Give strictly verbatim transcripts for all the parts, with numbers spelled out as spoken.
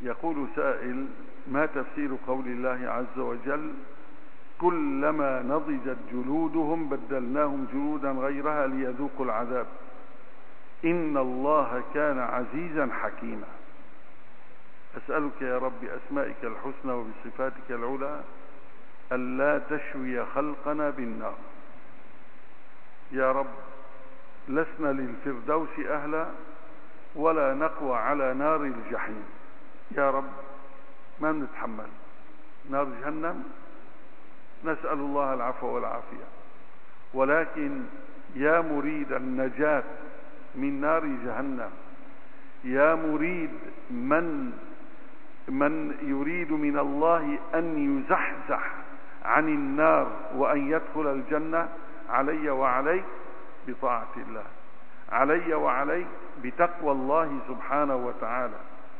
يقول سائل: ما تفسير قول الله عز وجل: كلما نضجت جلودهم بدلناهم جلودا غيرها ليذوقوا العذاب، إن الله كان عزيزا حكيما. أسألك يا رب بأسمائك الحسنى وبصفاتك العلى ألا تشوي خلقنا بالنار. يا رب لسنا للفردوس أهلا ولا نقوى على نار الجحيم. يا رب ما نتحمل نار جهنم، نسأل الله العفو والعافية. ولكن يا مريد النجاة من نار جهنم، يا مريد من من يريد من الله أن يزحزح عن النار وأن يدخل الجنة، علي وعليك بطاعة الله، علي وعليك بتقوى الله سبحانه وتعالى.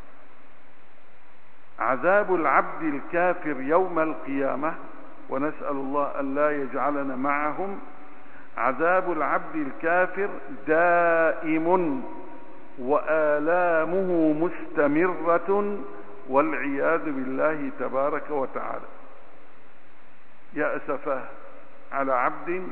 عذاب العبد الكافر يوم القيامة، ونسأل الله أن لا يجعلنا معهم، عذاب العبد الكافر دائم وآلامه مستمرة والعياذ بالله تبارك وتعالى. يا أسفاه على عبد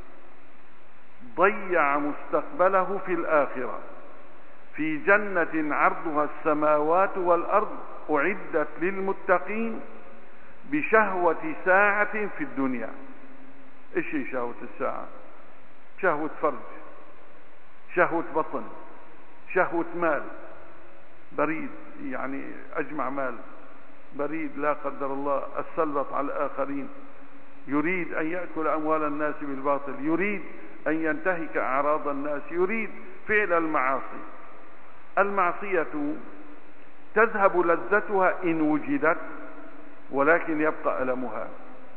ضيع مستقبله في الآخرة في جنة عرضها السماوات والأرض أعدت للمتقين بشهوة ساعة في الدنيا. إيش هي شهوة الساعة؟ شهوة فرج، شهوة بطن، شهوة مال بريد، يعني أجمع مال بريد لا قدر الله السلط على الآخرين، يريد أن يأكل أموال الناس بالباطل، يريد أن ينتهك أعراض الناس، يريد فعل المعاصي. المعصية تذهب لذتها إن وجدت، ولكن يبقى ألمها،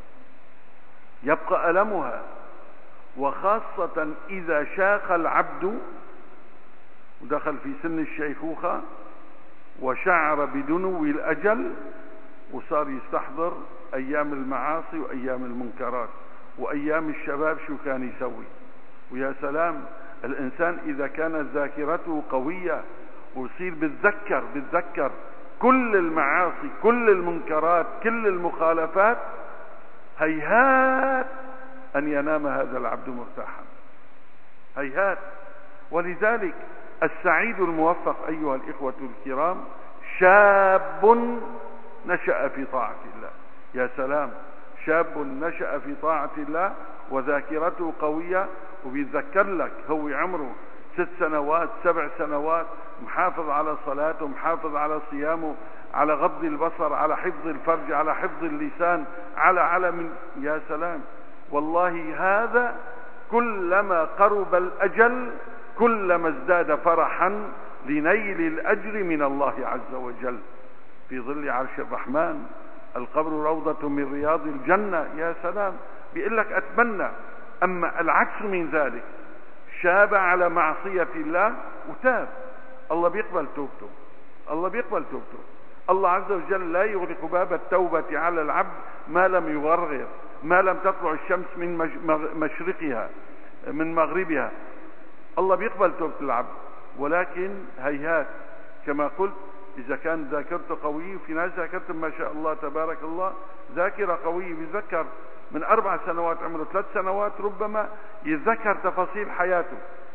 يبقى ألمها، وخاصة إذا شاخ العبد ودخل في سن الشيخوخة وشعر بدنو الأجل وصار يستحضر أيام المعاصي وأيام المنكرات وأيام الشباب شو كان يسوي. ويا سلام الإنسان إذا كانت ذاكرته قوية ويصير بتذكر بتذكر كل المعاصي كل المنكرات كل المخالفات، هيهات أن ينام هذا العبد مرتاحا، هيهات. ولذلك السعيد الموفق أيها الإخوة الكرام شاب نشأ في طاعة الله. يا سلام، شاب نشأ في طاعة الله وذاكرته قوية وبيتذكر لك هو عمره ست سنوات سبع سنوات محافظ على صلاته، محافظ على صيامه، على غض البصر، على حفظ الفرج، على حفظ اللسان، على على من يا سلام. والله هذا كلما قرب الأجل كلما ازداد فرحا لنيل الأجر من الله عز وجل في ظل عرش الرحمن. القبر روضة من رياض الجنة. يا سلام، بيقول لك أتمنى. أما العكس من ذلك، شاب على معصية الله وتاب، الله بيقبل توبته، الله بيقبل توبته. الله عز وجل لا يغلق باب التوبة على العبد ما لم يغرغر، ما لم تطلع الشمس من مشرقها من مغربها. الله بيقبل توبة العبد، ولكن هيهات كما قلت إذا كان ذاكرته قوية. في ناس ذاكرتهم ما شاء الله تبارك الله ذاكرة قوية، بيذكر من أربع سنوات عمره ثلاث سنوات ربما يتذكر تفاصيل حياته.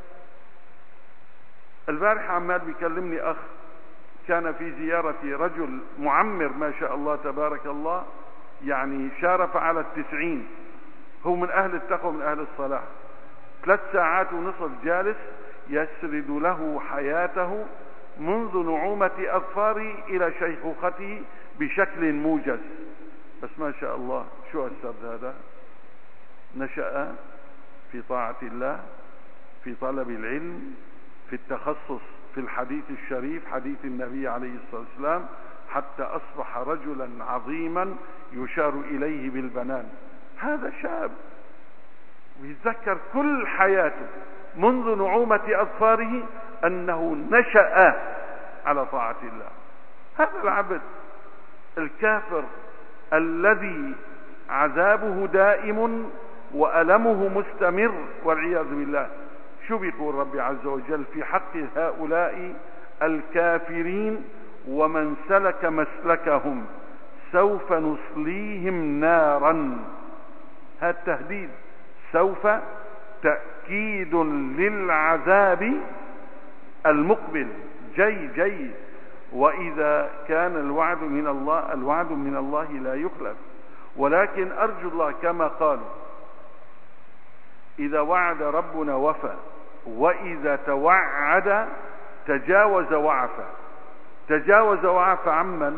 البارح عمال بيكلمني أخ كان في زيارة رجل معمر ما شاء الله تبارك الله، يعني شارف على التسعين، هو من أهل التقوى من أهل الصلاح. ثلاث ساعات ونصف جالس يسرد له حياته منذ نعومة أظفاره إلى شيخوخته بشكل موجز. بس ما شاء الله شو السرد هذا؟ نشأ في طاعة الله، في طلب العلم، في التخصص في الحديث الشريف حديث النبي عليه الصلاة والسلام، حتى أصبح رجلا عظيما يشار إليه بالبنان. هذا شاب ويتذكر كل حياته منذ نعومة أظفاره أنه نشأ على طاعة الله. هذا العبد الكافر الذي عذابه دائم وألمه مستمر والعياذ بالله، شو بيقول ربي عز وجل في حق هؤلاء الكافرين؟ ومن سلك مسلكهم سوف نصليهم نارا. هذا التهديد سوف تأكيد للعذاب المقبل، جي جي. وإذا كان الوعد من الله، الوعد من الله لا يخلف، ولكن أرجو الله كما قالوا إذا وعد ربنا وفى، وإذا توعد تجاوز وعفى. تجاوز وعفى عمن؟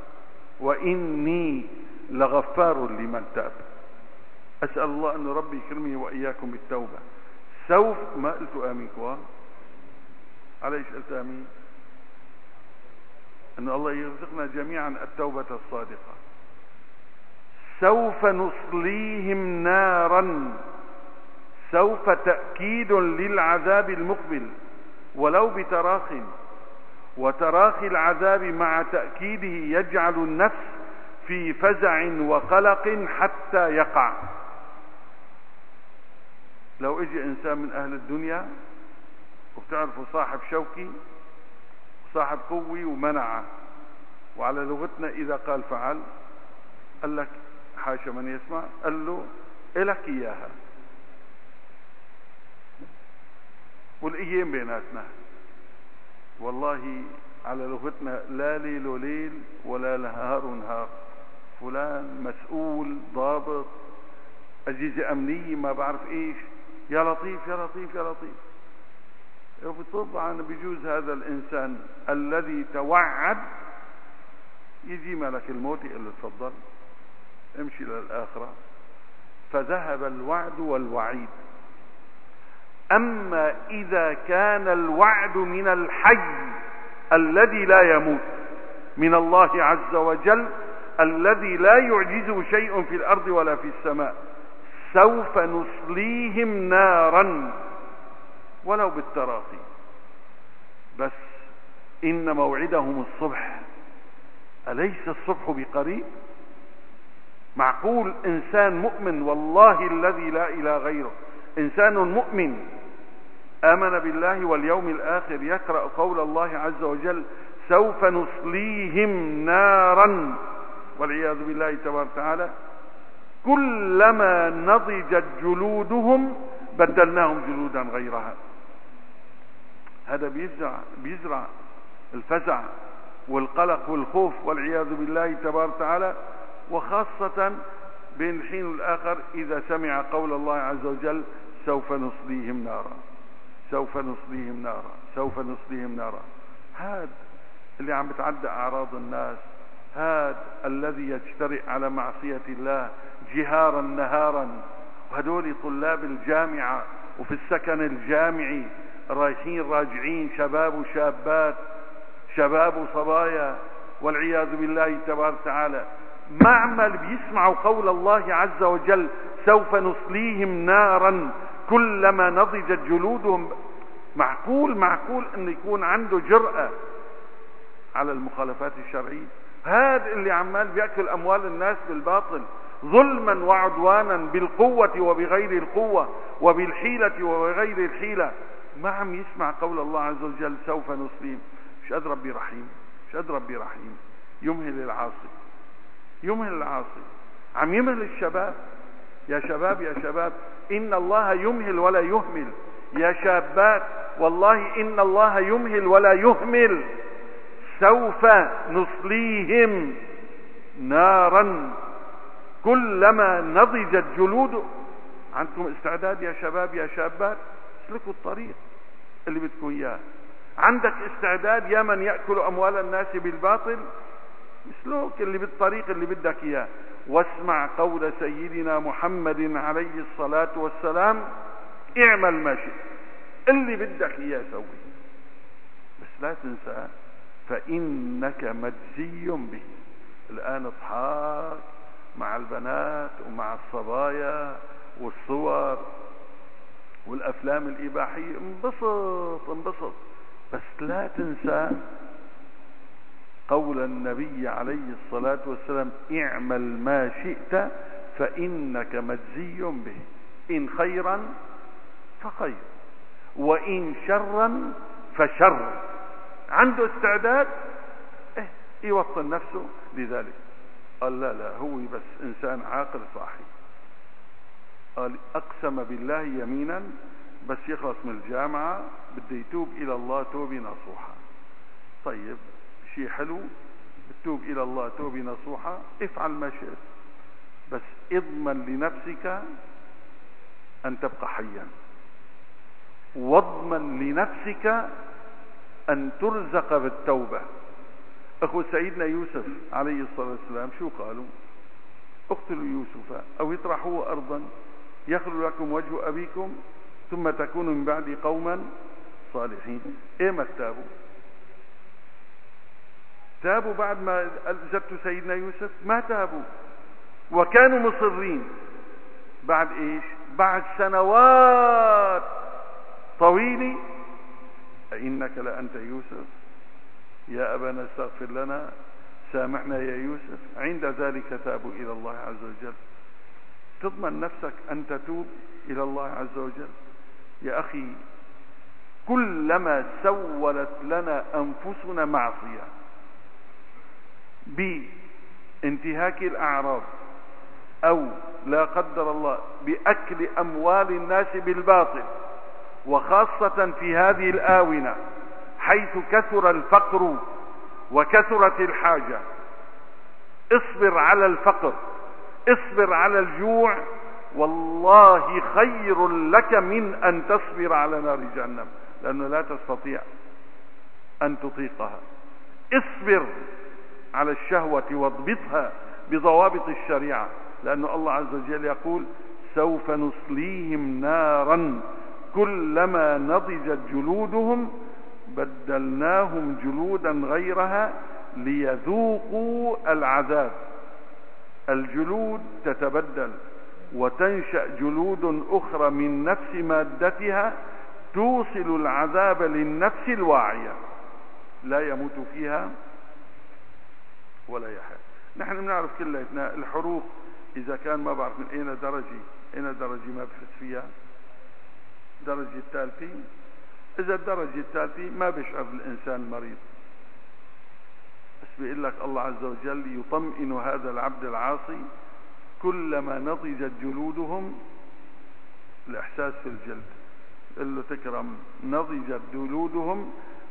وإني لغفار لمن تاب. أسأل الله أن ربي يكرمني وإياكم بالتوبة. سوف ما قلت آمين كوا على إيش قلت آمين؟ أن الله يرزقنا جميعا التوبة الصادقة. سوف نصليهم نارا، سوف تأكيد للعذاب المقبل ولو بتراخ، وتراخي العذاب مع تأكيده يجعل النفس في فزع وقلق حتى يقع. لو اجي انسان من اهل الدنيا، وبتعرفوا صاحب شوكي صاحب قوي ومنعه، وعلى لغتنا اذا قال فعل، قال لك حاشا من يسمع، قال له الك اياها، والايام بيناتنا والله على لغتنا لا ليل ليل ولا نهار نهار. فلان مسؤول ضابط أجهزة أمنية ما بعرف إيش، يا لطيف يا لطيف يا لطيف. طبعا بيجوز هذا الإنسان الذي توعد يجي ملك الموت يقول له تفضل امشي للآخرة، فذهب الوعد والوعيد. أما إذا كان الوعد من الحي الذي لا يموت، من الله عز وجل الذي لا يعجزه شيء في الأرض ولا في السماء، سوف نصليهم نارا ولو بالتراخي، بس إن موعدهم الصبح، أليس الصبح بقريب؟ معقول إنسان مؤمن والله الذي لا إله غيره، إنسان مؤمن آمن بالله واليوم الآخر يقرأ قول الله عز وجل سوف نصليهم نارا والعياذ بالله تبارك وتعالى كلما نضجت جلودهم بدلناهم جلودا غيرها. هذا بيزرع بيزرع الفزع والقلق والخوف والعياذ بالله تبارك وتعالى، وخاصة بين الحين والآخر إذا سمع قول الله عز وجل سوف نصليهم نارا سوف نصليهم نارا سوف نصليهم نارا. هذا اللي عم بتعدى أعراض الناس، هذا الذي يجترئ على معصية الله جهارا نهارا، وهدول طلاب الجامعة وفي السكن الجامعي رايحين راجعين، شباب وشابات، شباب وصبايا والعياذ بالله تبارك وتعالى، معمل بيسمعوا قول الله عز وجل سوف نصليهم نارا كلما نضجت جلودهم. معقول معقول ان يكون عنده جرأة على المخالفات الشرعية؟ هذا اللي عمال بيأكل اموال الناس بالباطل ظلما وعدوانا بالقوة وبغير القوة وبالحيلة وبغير الحيلة، ما عم يسمع قول الله عز وجل سوف نصليهم. مش قد ربي رحيم، مش قد ربي رحيم، يمهل العاصي يمهل العاصي، عم يمهل الشباب. يا شباب يا شباب إن الله يمهل ولا يهمل، يا شابات والله إن الله يمهل ولا يهمل. سوف نصليهم نارا كلما نضجت جلوده. عندكم استعداد يا شباب يا شابات؟ اسلكوا الطريق اللي بدكم اياه. عندك استعداد يا من يأكل أموال الناس بالباطل؟ اسلوك اللي بالطريق اللي بدك اياه، واسمع قول سيدنا محمد عليه الصلاة والسلام اعمل ما شئت، اللي بدك اياه سوي، بس لا تنسى فإنك مجزي به. الآن اضحك مع البنات ومع الصبايا والصور والأفلام الإباحية، انبسط انبسط، بس لا تنسى قول النبي عليه الصلاة والسلام اعمل ما شئت فإنك مجزي به، إن خيرا فخير وإن شرا فشر. عنده استعداد؟ إيه يوطن نفسه لذلك. قال لا لا، هو بس إنسان عاقل صاحي. قال أقسم بالله يمينا بس يخلص من الجامعة بده يتوب إلى الله توبة نصوحة. طيب شيء حلو، بتوب إلى الله توبة نصوحة، افعل ما شئت، بس اضمن لنفسك أن تبقى حيا، واضمن لنفسك أن ترزق بالتوبة. أخو سيدنا يوسف عليه الصلاة والسلام شو قالوا؟ اقتلوا يوسف أو اطرحوه أرضا يخلو لكم وجه أبيكم ثم تكونوا من بعد قوما صالحين. ايما تابوا؟ تابوا بعد ما ألزمت سيدنا يوسف؟ ما تابوا، وكانوا مصرين. بعد ايش؟ بعد سنوات طويلة. أئنك لأنت يوسف يا أبانا استغفر لنا سامحنا يا يوسف. عند ذلك تابوا إلى الله عز وجل. تضمن نفسك أن تتوب إلى الله عز وجل؟ يا أخي كلما سولت لنا أنفسنا معصية بانتهاك الأعراض أو لا قدر الله بأكل أموال الناس بالباطل، وخاصة في هذه الآونة حيث كثر الفقر وكثرت الحاجة، اصبر على الفقر، اصبر على الجوع، والله خير لك من أن تصبر على نار جهنم، لأنه لا تستطيع أن تطيقها. اصبر على الشهوة واضبطها بضوابط الشريعة، لأن الله عز وجل يقول سوف نصليهم نارا كلما نضجت جلودهم بدلناهم جلودا غيرها ليذوقوا العذاب. الجلود تتبدل وتنشأ جلود أخرى من نفس مادتها توصل العذاب للنفس الواعية لا يموت فيها ولا يحيا. نحن بنعرف كلنا الحروق إذا كان ما بعرف من أين درجة أين درجة ما بحس فيها، درجة الثالثة. إذا الدرجة الثالثة ما بيشعر الإنسان مريض، بس بيقول لك الله عز وجل يطمئن هذا العبد العاصي كلما نضجت جلودهم، الإحساس في الجلد، قل له تكرم نضجت جلودهم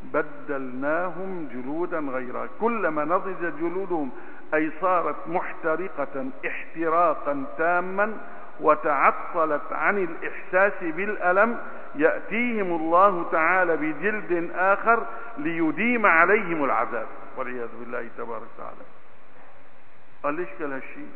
بدلناهم جلودا غيرها. كلما نضجت جلودهم أي صارت محترقة احتراقا تاما وتعطلت عن الإحساس بالألم، يأتيهم الله تعالى بجلد آخر ليديم عليهم العذاب والعياذ بالله تبارك وتعالى. قال ليش كل هالشيء؟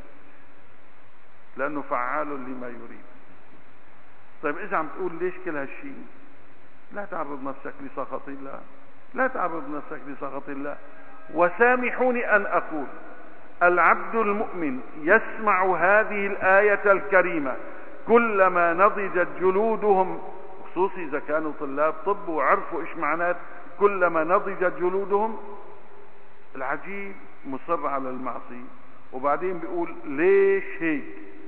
لأنه فعال لما يريد. طيب إذا عم تقول ليش كل هالشيء، لا تعرض نفسك لسخط الله، لا تعرض نفسك لسخط الله. وسامحوني أن أقول العبد المؤمن يسمع هذه الآية الكريمة كلما نضجت جلودهم، خصوصي إذا كانوا طلاب طب وعرفوا إيش معنات كلما نضجت جلودهم. العجيب مصر على المعصية وبعدين بيقول ليش هيك؟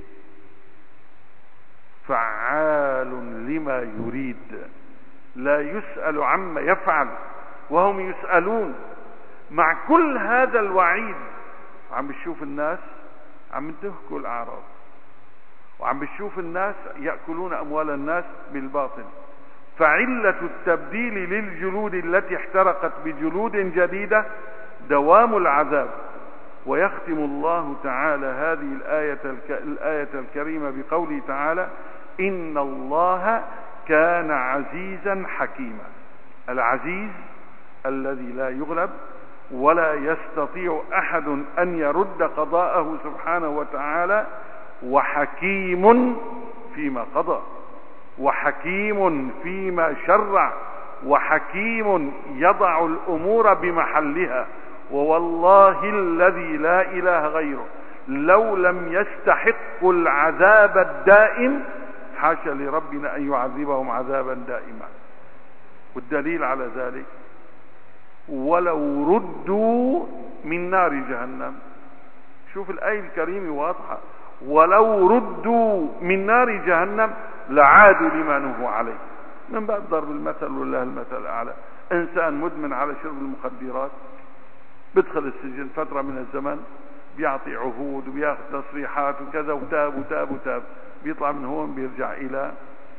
فعال لما يريد، لا يسأل عما يفعل وهم يسألون. مع كل هذا الوعيد عم بتشوف الناس عم ينتهكوا الأعراض، وعم بتشوف الناس يأكلون أموال الناس بالباطل. فعلة التبديل للجلود التي احترقت بجلود جديدة دوام العذاب. ويختم الله تعالى هذه الآية, الك... الآية الكريمة بقوله تعالى إن الله كان عزيزا حكيما. العزيز الذي لا يغلب ولا يستطيع أحد أن يرد قضاءه سبحانه وتعالى، وحكيم فيما قضى، وحكيم فيما شرع، وحكيم يضع الأمور بمحلها. ووالله الذي لا إله غيره لو لم يستحقوا العذاب الدائم حاشا لربنا أن يعذبهم عذابا دائما. والدليل على ذلك ولو ردوا من نار جهنم. شوف الآية الكريمة واضحة، ولو ردوا من نار جهنم لعادوا لما نهوا عليه. من بعد ضرب المثل والله المثل الأعلى. إنسان مدمن على شرب المخدرات بدخل السجن فترة من الزمن، بيعطي عهود وبياخذ تصريحات وكذا، وتاب وتاب وتاب، بيطلع من هون بيرجع إلى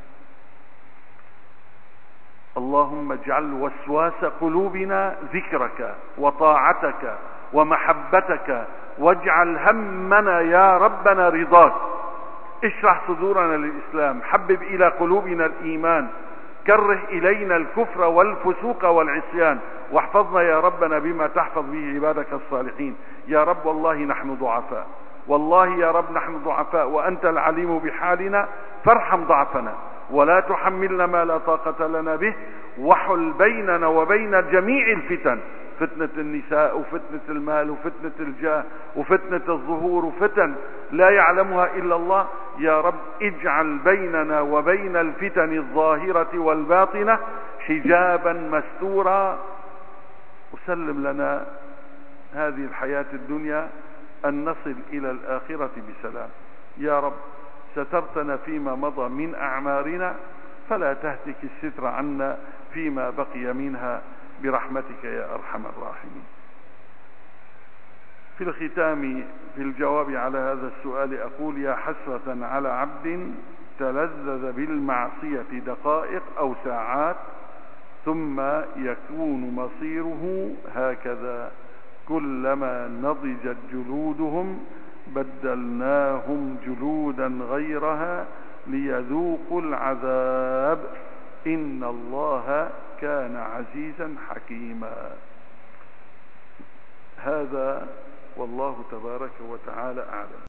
اللهم اجعل وسواس قلوبنا ذكرك وطاعتك ومحبتك، واجعل همنا يا ربنا رضاك. اشرح صدورنا للإسلام، حبب إلى قلوبنا الإيمان، كره إلينا الكفر والفسوق والعصيان، واحفظنا يا ربنا بما تحفظ به عبادك الصالحين. يا رب والله نحن ضعفاء، والله يا رب نحن ضعفاء، وأنت العليم بحالنا، فارحم ضعفنا ولا تحملنا ما لا طاقة لنا به، وحل بيننا وبين جميع الفتن، فتنة النساء وفتنة المال وفتنة الجاه وفتنة الظهور وفتن لا يعلمها إلا الله. يا رب اجعل بيننا وبين الفتن الظاهرة والباطنة حجابا مستورا، وسلم لنا هذه الحياة الدنيا أن نصل إلى الآخرة بسلام. يا رب سترتنا فيما مضى من أعمارنا، فلا تهتك الستر عنا فيما بقي منها برحمتك يا أرحم الراحمين. في الختام في الجواب على هذا السؤال أقول: يا حسرة على عبد تلذذ بالمعصية دقائق أو ساعات، ثم يكون مصيره هكذا: كلما نضجت جلودهم بدلناهم جلودا غيرها ليذوقوا العذاب إن الله كان عزيزا حكيما. هذا والله تبارك وتعالى أعلم.